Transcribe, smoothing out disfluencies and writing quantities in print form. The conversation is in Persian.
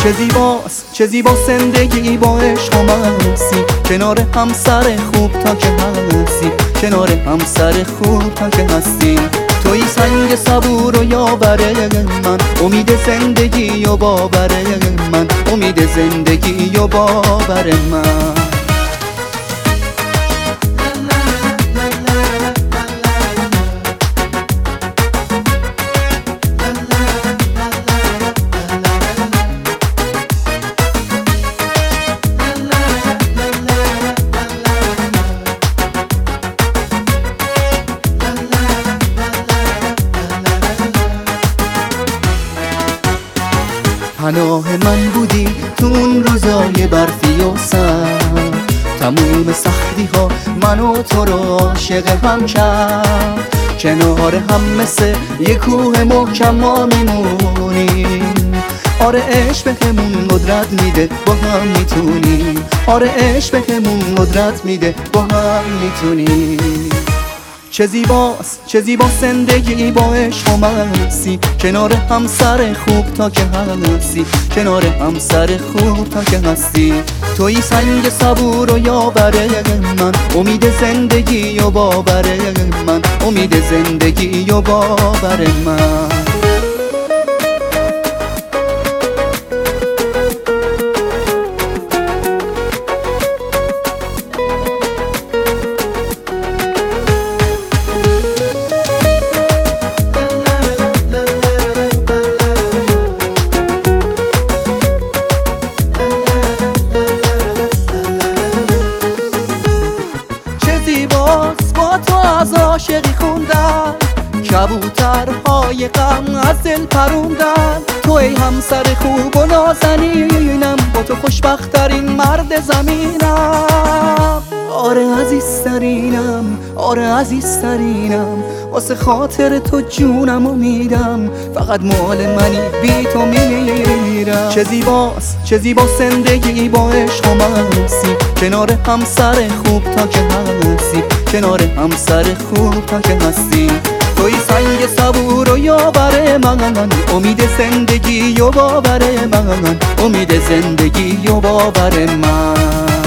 چه زیباست زندگی با عشق و مستی، کنار همسر خوب تا که هستی، کنار همسر خوب تا که هستی. توی سنگ صبور و یاور من، امید زندگی و باور من، امید زندگی و باور من. پناه من بودی تو اون روزای برفی و سر، تموم سختی ها من و تو رو عاشق هم کرد. کنار هم مثل یک کوه محکم ما میمونیم، آره عشق بهمون قدرت میده با هم میتونیم، آره عشق بهمون قدرت میده با هم میتونیم. چه زیباست زندگی با عشق و مستی، کنار همسر خوب تا که هستی، کنار همسر خوب تا که هستی. توی سنگ صبور و یاور من، امید زندگی و باور من، امید زندگی و باور من. با تو از عاشقی خوندن، کبوترهای غم از دل پروندن. تو ای همسر خوب و نازنینم، با تو خوشبخت‌ترین مرد زمینم. آره عزیزترینم، آره عزیزترینم، واسه خاطر تو جونم و میدم، فقط مال منی بی تو میمیرم. چه زیباست زندگی با عشق و مستی، کنار همسر خوب تا که هستی، کنار همسر خوب تا که هستی. توی سنگ صبور و یاور من، امید زندگی و باور من، امید زندگی و باور من.